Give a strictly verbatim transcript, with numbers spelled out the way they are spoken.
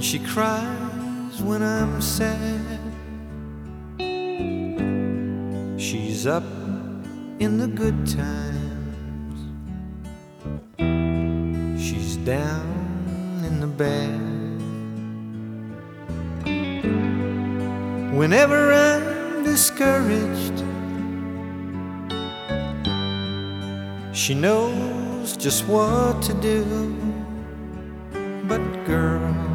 she cries when I'm sad. She's up in the good times, she's down in the bad. Whenever I'm discouraged, she knows just what to do. But girl,